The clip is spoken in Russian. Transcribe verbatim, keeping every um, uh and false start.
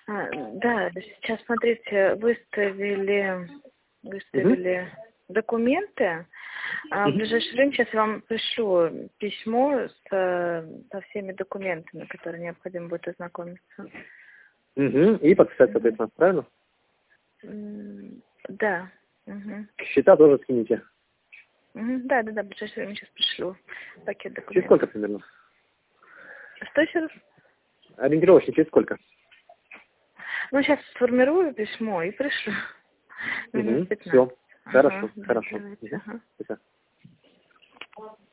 А, да, сейчас, смотрите, выставили, выставили угу. документы. А в ближайшее время сейчас я вам пришлю письмо с, со всеми документами, которые необходимо будет ознакомиться. Угу. И подписать, соответственно, правильно? Да. Угу. Счета тоже скинете. Угу. Да, да, да, в ближайшее время сейчас пришлю пакет документов. Через сколько примерно? Что еще раз? Ориентировочно через сколько? Ну, сейчас сформирую письмо и пришлю. Угу. Все. Ага, Хорошо, да, хорошо. давайте, ага. Угу.